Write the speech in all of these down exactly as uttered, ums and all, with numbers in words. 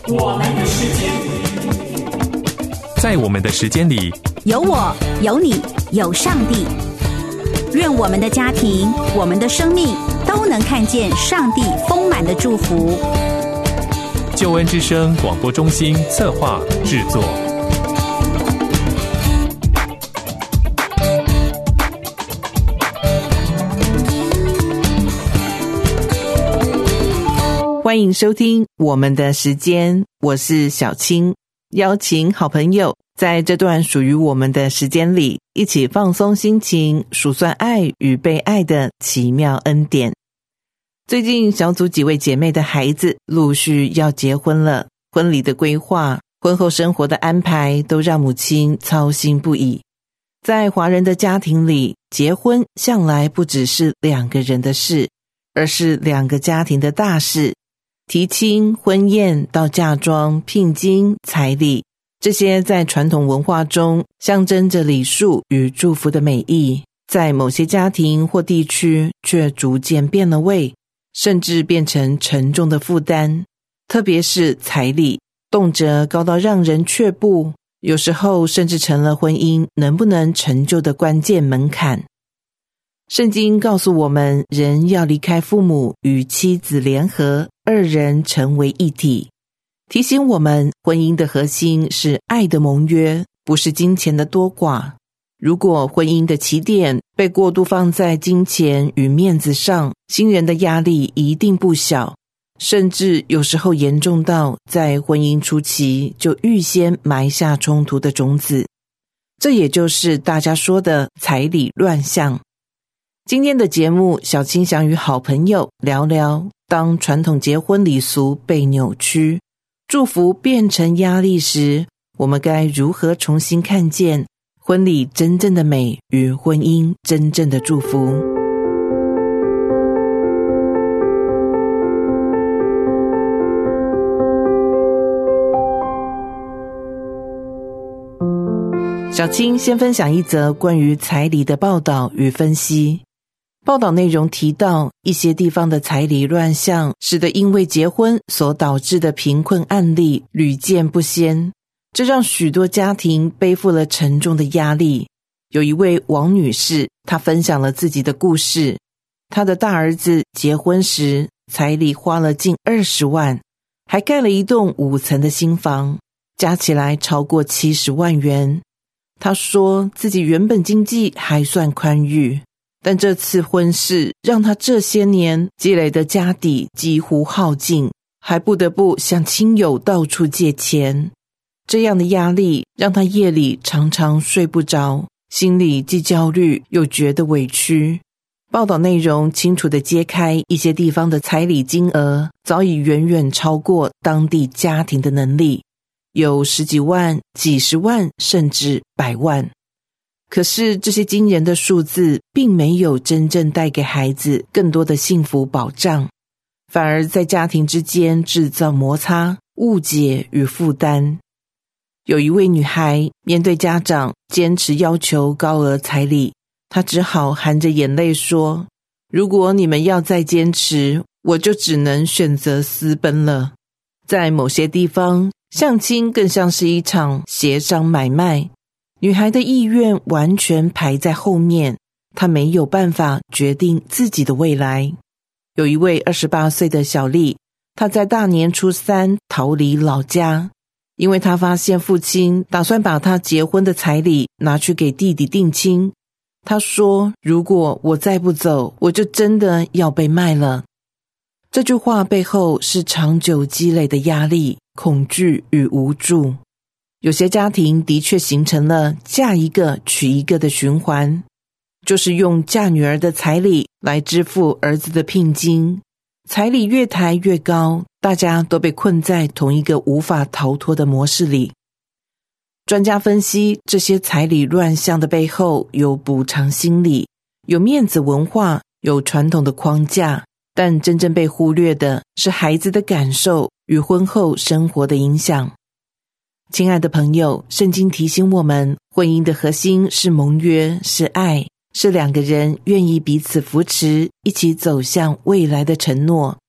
我们的时间， 在我们的时间里， 有我，有你，有上帝。愿我们的家庭，我们的生命都能看见上帝丰满的祝福。 救恩之声广播中心策划制作。 欢迎收听我们的时间，我是小青，邀请好朋友在这段属于我们的时间里，一起放松心情，数算爱与被爱的奇妙恩典。最近小组几位姐妹的孩子陆续要结婚了，婚礼的规划、婚后生活的安排都让母亲操心不已。在华人的家庭里，结婚向来不只是两个人的事，而是两个家庭的大事。提亲、婚宴到嫁妆、聘金、彩礼，这些在传统文化中象征着礼数与祝福的美意，在某些家庭或地区却逐渐变了味，甚至变成沉重的负担。特别是彩礼，动辄高到让人却步，有时候甚至成了婚姻能不能成就的关键门槛。圣经告诉我们，人要离开父母，与妻子联合，二人成为一体，提醒我们婚姻的核心是爱的盟约，不是金钱的多寡。如果婚姻的起点被过度放在金钱与面子上，新人的压力一定不小，甚至有时候严重到在婚姻初期就预先埋下冲突的种子。这也就是大家说的彩礼乱象。今天的节目，小青想与好朋友聊聊，当传统结婚礼俗被扭曲，祝福变成压力时，我们该如何重新看见婚礼真正的美与婚姻真正的祝福。小青先分享一则关于彩礼的报道与分析。报道内容提到，一些地方的彩礼乱象，使得因为结婚所导致的贫困案例屡见不鲜，这让许多家庭背负了沉重的压力。有一位王女士，她分享了自己的故事。她的大儿子结婚时，彩礼花了近二十万，还盖了一栋五层的新房，加起来超过七十万元。她说自己原本经济还算宽裕，但这次婚事让他这些年积累的家底几乎耗尽，还不得不向亲友到处借钱。这样的压力让他夜里常常睡不着，心里既焦虑又觉得委屈。报道内容清楚地揭开一些地方的彩礼金额早已远远超过当地家庭的能力，有十几万、几十万，甚至百万。可是这些惊人的数字并没有真正带给孩子更多的幸福保障，反而在家庭之间制造摩擦、误解与负担。有一位女孩面对家长坚持要求高额彩礼，她只好含着眼泪说，如果你们要再坚持，我就只能选择私奔了。在某些地方，相亲更像是一场协商买卖，女孩的意愿完全排在后面，她没有办法决定自己的未来。有一位二十八岁的小丽，她在大年初三逃离老家，因为她发现父亲打算把她结婚的彩礼拿去给弟弟定亲。她说，如果我再不走，我就真的要被卖了。这句话背后是长久积累的压力、恐惧与无助。有些家庭的确形成了嫁一个娶一个的循环，就是用嫁女儿的彩礼来支付儿子的聘金，彩礼越抬越高，大家都被困在同一个无法逃脱的模式里。专家分析，这些彩礼乱象的背后有补偿心理，有面子文化，有传统的框架，但真正被忽略的是孩子的感受与婚后生活的影响。亲爱的朋友，圣经提醒我们，婚姻的核心是盟约，是爱，是两个人愿意彼此扶持，一起走向未来的承诺。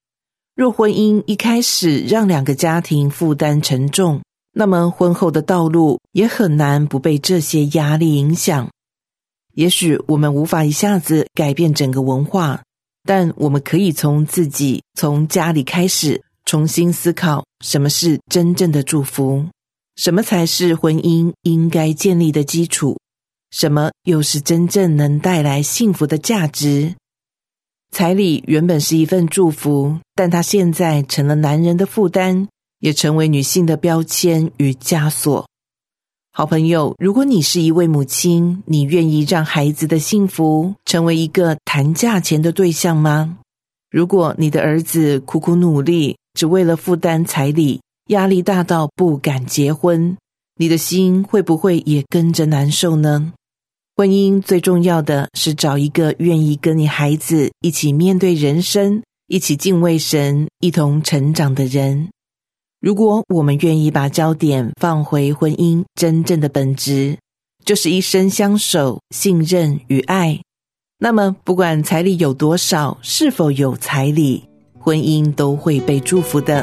若婚姻一开始让两个家庭负担沉重，那么婚后的道路也很难不被这些压力影响。也许我们无法一下子改变整个文化，但我们可以从自己、从家里开始，重新思考什么是真正的祝福，什么才是婚姻应该建立的基础，什么又是真正能带来幸福的价值。彩礼原本是一份祝福，但它现在成了男人的负担，也成为女性的标签与枷锁。好朋友，如果你是一位母亲，你愿意让孩子的幸福成为一个谈价钱的对象吗？如果你的儿子苦苦努力，只为了负担彩礼，压力大到不敢结婚，你的心会不会也跟着难受呢？婚姻最重要的是找一个愿意跟你孩子一起面对人生，一起敬畏神，一同成长的人。如果我们愿意把焦点放回婚姻真正的本质，就是一生相守、信任与爱，那么不管彩礼有多少，是否有彩礼，婚姻都会被祝福的。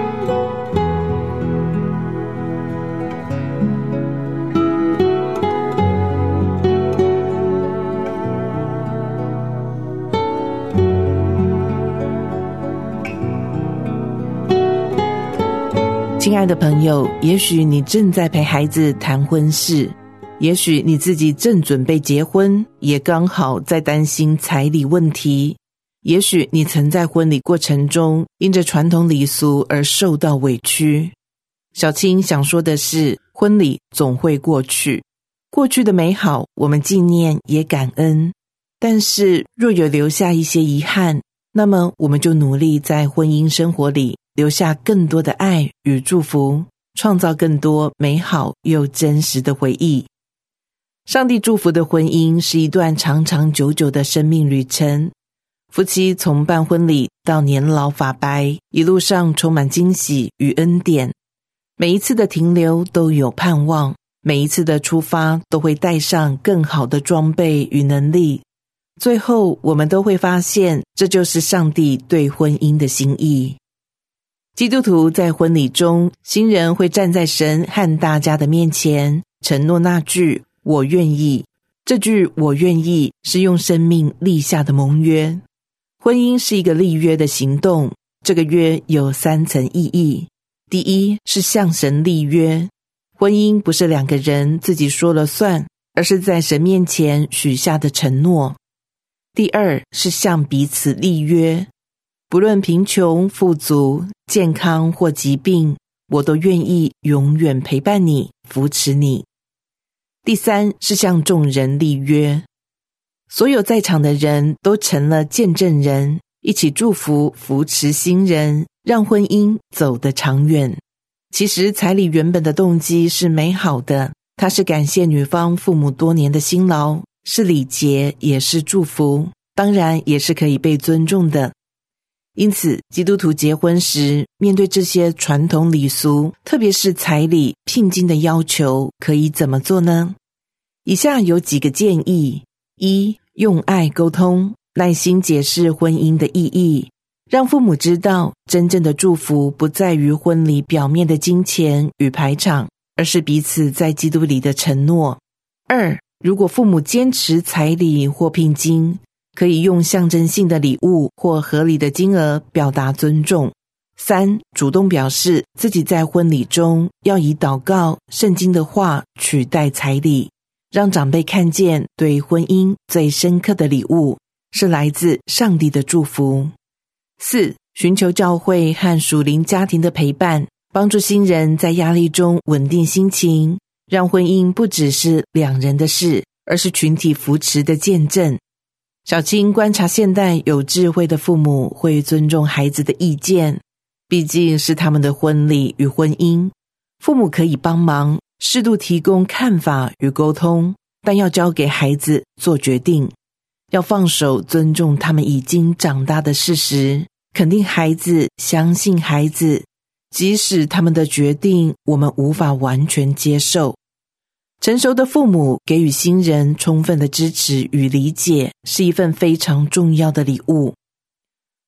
亲爱的朋友，也许你正在陪孩子谈婚事，也许你自己正准备结婚，也刚好在担心彩礼问题，也许你曾在婚礼过程中因着传统礼俗而受到委屈。小青想说的是，婚礼总会过去，过去的美好我们纪念也感恩，但是若有留下一些遗憾，那么我们就努力在婚姻生活里留下更多的爱与祝福，创造更多美好又真实的回忆。上帝祝福的婚姻是一段长长久久的生命旅程，夫妻从办婚礼到年老发白，一路上充满惊喜与恩典，每一次的停留都有盼望，每一次的出发都会带上更好的装备与能力，最后我们都会发现，这就是上帝对婚姻的心意。基督徒在婚礼中，新人会站在神和大家的面前，承诺那句我愿意。这句我愿意是用生命立下的盟约。婚姻是一个立约的行动，这个约有三层意义。第一是向神立约，婚姻不是两个人自己说了算，而是在神面前许下的承诺。第二是向彼此立约，不论贫穷、富足、健康或疾病，我都愿意永远陪伴你、扶持你。第三是向众人立约，所有在场的人都成了见证人，一起祝福、扶持新人，让婚姻走得长远。其实彩礼原本的动机是美好的，它是感谢女方父母多年的辛劳，是礼节，也是祝福，当然也是可以被尊重的。因此，基督徒结婚时，面对这些传统礼俗，特别是彩礼、聘金的要求，可以怎么做呢？以下有几个建议：一、用爱沟通，耐心解释婚姻的意义，让父母知道，真正的祝福不在于婚礼表面的金钱与排场，而是彼此在基督里的承诺。二、如果父母坚持彩礼或聘金，可以用象征性的礼物或合理的金额表达尊重。三、主动表示自己在婚礼中要以祷告、圣经的话取代彩礼，让长辈看见对婚姻最深刻的礼物是来自上帝的祝福。四、寻求教会和属灵家庭的陪伴，帮助新人在压力中稳定心情，让婚姻不只是两人的事，而是群体扶持的见证。小青观察现代有智慧的父母会尊重孩子的意见，毕竟是他们的婚礼与婚姻，父母可以帮忙，适度提供看法与沟通，但要交给孩子做决定，要放手尊重他们已经长大的事实，肯定孩子，相信孩子，即使他们的决定我们无法完全接受。成熟的父母给予新人充分的支持与理解，是一份非常重要的礼物。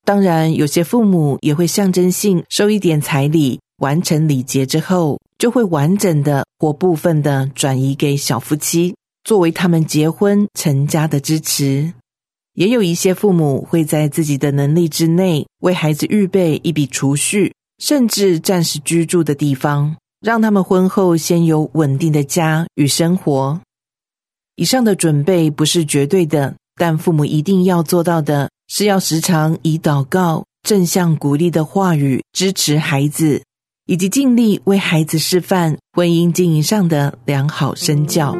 当然，有些父母也会象征性收一点彩礼，完成礼节之后，就会完整的或部分的转移给小夫妻，作为他们结婚成家的支持。也有一些父母会在自己的能力之内，为孩子预备一笔储蓄，甚至暂时居住的地方，让他们婚后先有稳定的家与生活。以上的准备不是绝对的，但父母一定要做到的是要时常以祷告、正向鼓励的话语支持孩子，以及尽力为孩子示范婚姻经营上的良好身教。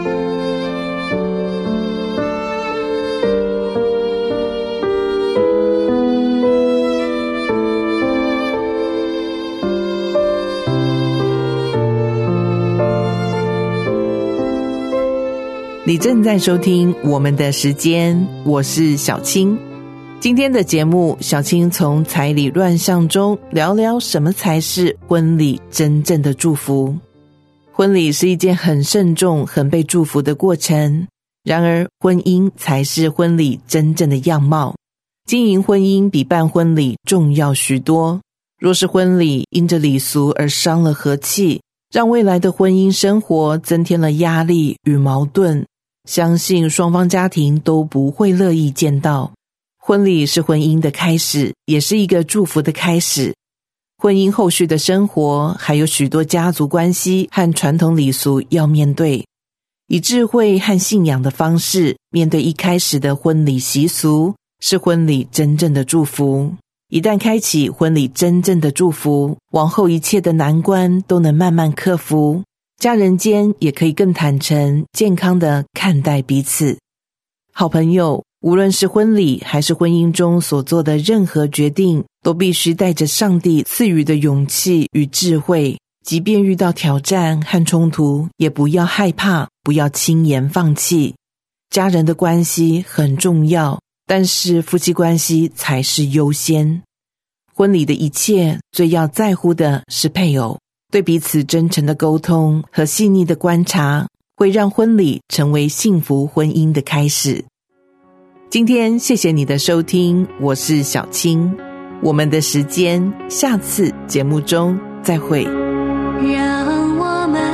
你正在收听我们的时间，我是小青。今天的节目，小青从彩礼乱象中聊聊什么才是婚礼真正的祝福。婚礼是一件很慎重、很被祝福的过程，然而婚姻才是婚礼真正的样貌。经营婚姻比办婚礼重要许多。若是婚礼因着礼俗而伤了和气，让未来的婚姻生活增添了压力与矛盾，相信双方家庭都不会乐意见到。婚礼是婚姻的开始，也是一个祝福的开始。婚姻后续的生活还有许多家族关系和传统礼俗要面对，以智慧和信仰的方式面对一开始的婚礼习俗，是婚礼真正的祝福。一旦开启婚礼真正的祝福，往后一切的难关都能慢慢克服，家人间也可以更坦诚、健康地看待彼此。好朋友，无论是婚礼还是婚姻中所做的任何决定，都必须带着上帝赐予的勇气与智慧，即便遇到挑战和冲突，也不要害怕，不要轻言放弃。家人的关系很重要，但是夫妻关系才是优先。婚礼的一切，最要在乎的是配偶。对彼此真诚的沟通和细腻的观察，会让婚礼成为幸福婚姻的开始。今天谢谢你的收听，我是小青。我们的时间，下次节目中再会。 让我们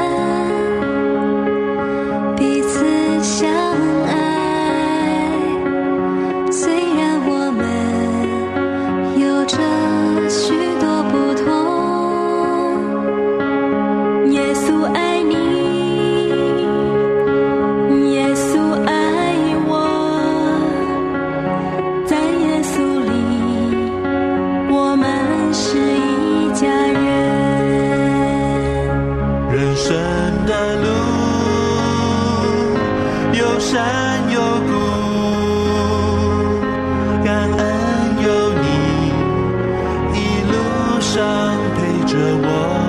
彼此相爱，虽然我们有着许多不同，耶稣爱你，耶稣爱我，在耶稣里我们是一家人。 人生的路有山有谷，感恩有你一路上陪着我，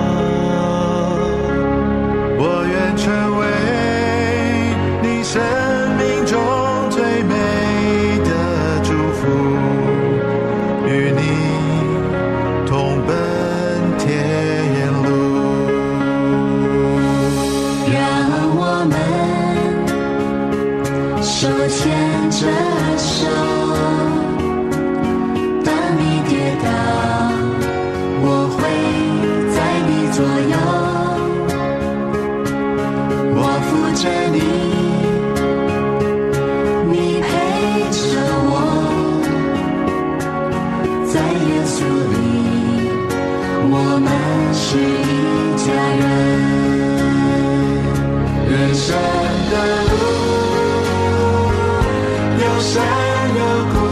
我愿成为你生命中最美的祝福，与你同奔天路。 让我们手牵着手，当你跌倒，我会在你左右，我扶着你，你陪着我，在耶稣里我们是一家人。人生的路有山有谷，